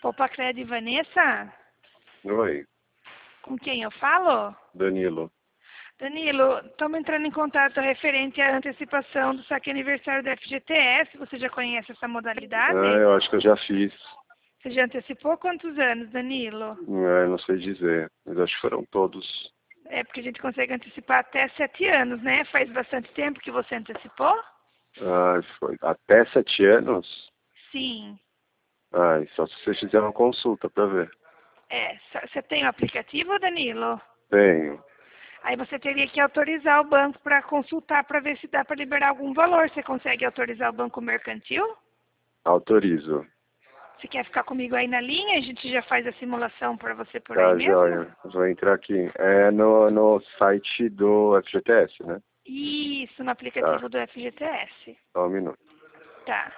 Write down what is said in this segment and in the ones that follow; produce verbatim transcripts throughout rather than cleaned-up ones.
Popacred Vanessa? Oi, Com quem eu falo? Danilo. Danilo, estamos entrando em contato referente à antecipação do saque aniversário da F G T S. Você já conhece essa modalidade? Ah, eu acho que eu já fiz. Você já antecipou quantos anos, Danilo? Ah, eu não sei dizer, mas acho que foram todos. É porque a gente consegue antecipar até sete anos, né? Faz bastante tempo que você antecipou? Ah, foi até sete anos? Sim. Ah, só se você fizer uma consulta para ver. É. Você tem o aplicativo, Danilo? Tenho. Aí você teria que autorizar o banco para consultar para ver se dá para liberar algum valor. Você consegue autorizar o banco mercantil? Autorizo. Você quer ficar comigo aí na linha? A gente já faz a simulação para você por aí Tá, mesmo? joia. Vou entrar aqui. É no, no site do F G T S, né? Isso, no Tá, aplicativo do F G T S. só um minuto. Tá.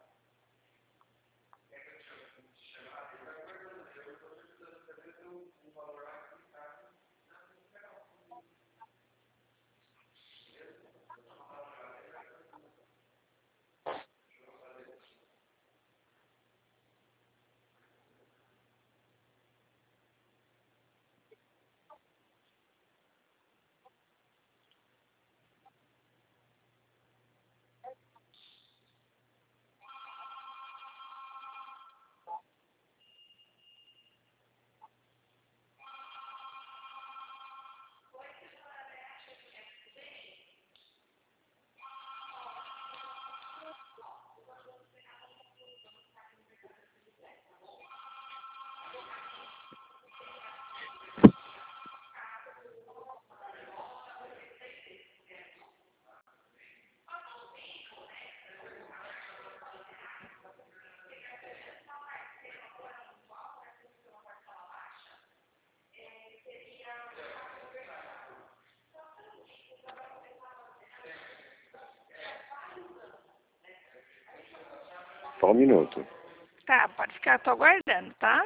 Só um minuto. Tá, pode ficar, tô aguardando, tá?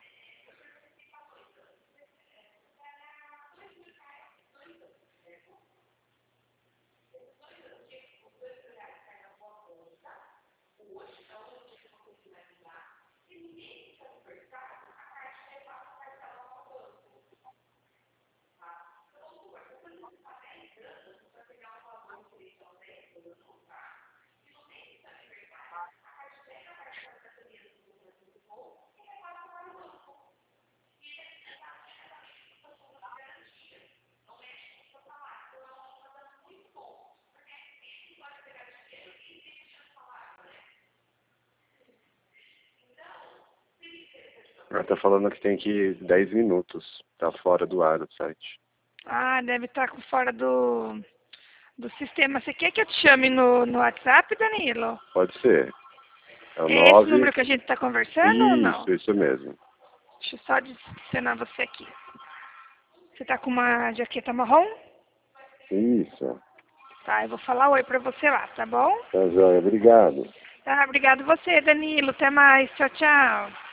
Ela tá falando que tem que dez minutos. Tá fora do ar o site. Ah, deve estar com fora do, do sistema. Você quer que eu te chame no, no WhatsApp, Danilo? Pode ser. É o É esse nove. número que a gente está conversando ou não? Isso, isso mesmo. Deixa eu só adicionar você aqui. Você tá com uma jaqueta marrom? Isso. Tá, eu vou falar oi pra você lá, tá bom? Tá joia, obrigado. Tá, obrigado você, Danilo. Até mais. Tchau, tchau.